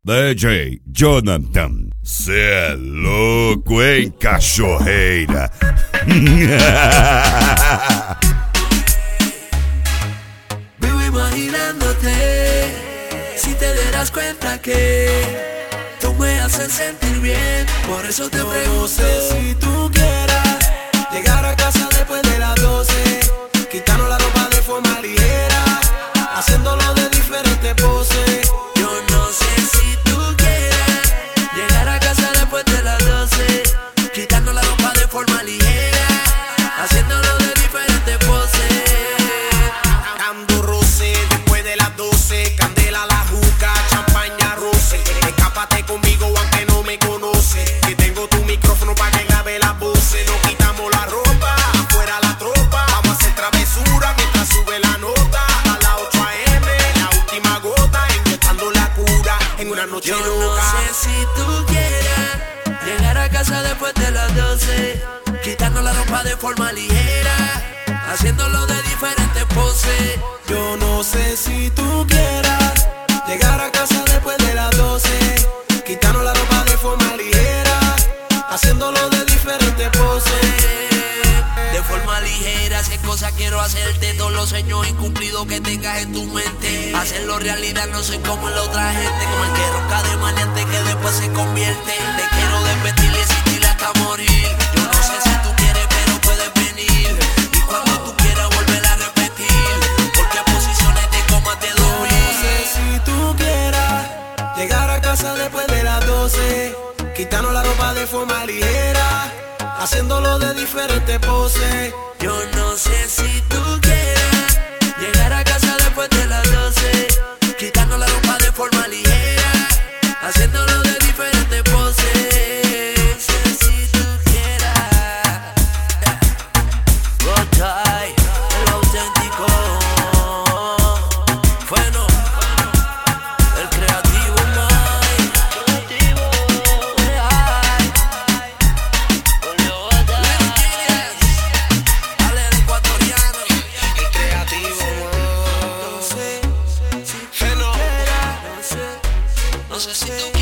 DJ Jonathan, cê é louco, hein, cachorreira? Vivo imaginándote, si te dieras cuenta que tú me haces sentir bien, por eso te pregunto. No sé si tú quieras llegar a casa después de las 12, quitarnos la ropa de forma ligera, haciéndolo de diferentes poses. Yo no sé si tú quieras llegar a casa después de las 12, quitarnos la ropa de forma ligera, haciéndolo de diferentes poses. Dando roce después de las 12, candela la juca, champaña roce. Escápate conmigo aunque no me conoces, que tengo tu micrófono para que grabe las voces. Nos quitamos la ropa, afuera la tropa, vamos a hacer travesura mientras sube la nota. A las 8 AM, la última gota, inyectando la cura en una noche Yo loca. no sé si tú quieras llegar a casa después de las 12, quitarnos la ropa de forma ligera, haciéndolo de diferentes poses. Yo no sé si tú quieras llegar a casa después de las 12, quitarnos la ropa de forma ligera, haciéndolo de diferentes poses. De forma ligera, si es cosa quiero hacerte, todos los sueños incumplidos que tengas en tu mente, hacerlo realidad, no soy como la otra gente, como el que roca de maniante que después se convierte. Te quiero desvestir y existir hasta morir. Yo no sé si tú quieres, pero puedes venir, y cuando tú quieras volver a repetir, porque posiciones de coma te Yo doy. no sé si tú quieras llegar a casa después de las 12, quitarnos la ropa de forma ligera, haciéndolo de diferentes poses. Yo no sé si tú quieras llegar a casa después de las 12, quitarnos la ropa de forma ligera, haciéndolo de diferentes poses. No sé si tú quieras. Gotay, el auténtico. Bueno, el creativo, no sé si tú